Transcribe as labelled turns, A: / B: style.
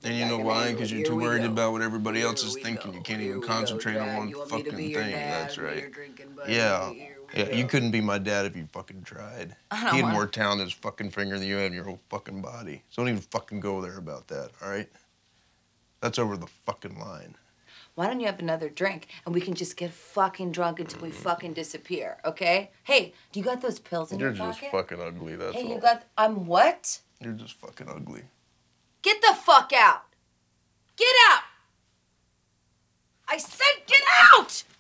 A: And you know why? Because you're too worried about what everybody else is thinking. You can't even concentrate on one fucking thing. That's right. Yeah. Yeah, you couldn't be my dad if you fucking tried. He had more talent in his fucking finger than you had in your whole fucking body. So don't even fucking go there about that, all right? That's over the fucking line.
B: Why don't you have another drink and we can just get fucking drunk until we fucking disappear, okay? Hey, do you got those pills in your pocket?
A: You're just fucking ugly, that's all.
B: Hey, you got... I'm what?
A: You're just fucking ugly.
B: Get the fuck out! Get out! I said get out!